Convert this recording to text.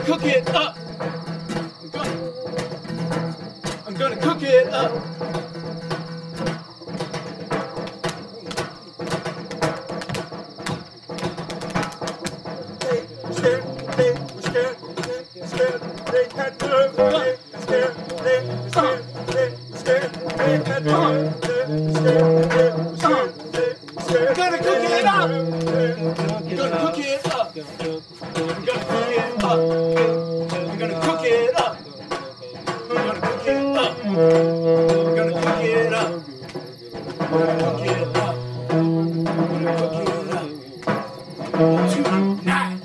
cook it up. I'm gonna cook it up. Gonna cook it up. Gonna cook it up. Gonna cook it up. I'm gonna cook it up. I'm gonna cook it up. I'm gonna cook it up. I'm gonna cook it up. I'm gonna cook it up. Tonight.